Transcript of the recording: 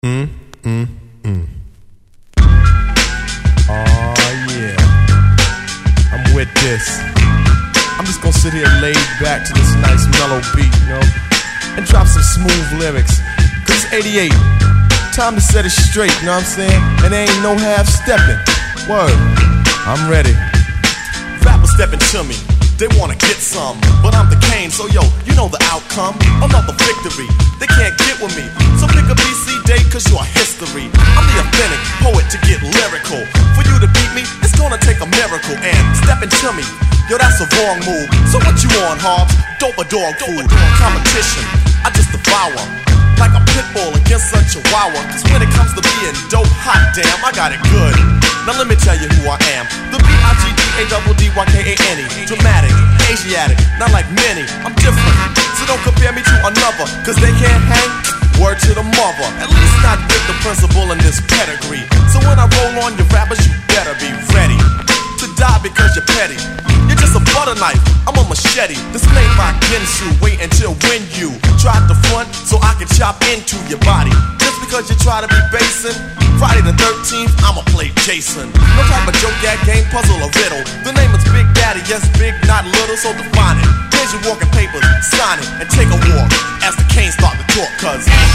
Mm, mm, mm. Oh yeah, I'm with this. I'm just gonna sit here laid back to this nice mellow beat, you know, and drop some smooth lyrics. Cause it's 88, time to set it straight, you know what I'm saying? And there ain't no half stepping. Word, I'm ready. Rappers stepping to me, they wanna get some, but I'm the Kane, so yo, you know the outcome. Another victory, they can't get with me. So pick a BC date, cause you're history. I'm the authentic poet to get lyrical. For you to beat me, it's gonna take a miracle. And stepping to me, yo, that's a wrong move. So what you on, Hobbs? Dope or dog food? Competition, I just devour like a pit bull against a chihuahua. Cause when it comes to being dope, hot damn, I got it good. Now let me tell you who I am. The B-I-G-D-A-D-D-Y-K-A-N-E. Dramatic, Asiatic, not like many. I'm different, so don't compare me to another. Cause they can't hang, word to the mother. At least not with the principal in this pedigree. So when I roll on your rappers, you better be ready to die because you're petty. You're just a butter knife, I'm a machete. This made by Ginsu, wait until when you try to front so I can chop into your body. Just because you try to be basing, Friday the 13th, I'ma play Jason. No type of joke, gag, game, puzzle, or riddle. The name is Big Daddy, yes, big, not little, so define it. Here's your walking papers, sign it, and take a walk as the Canes start to talk, cause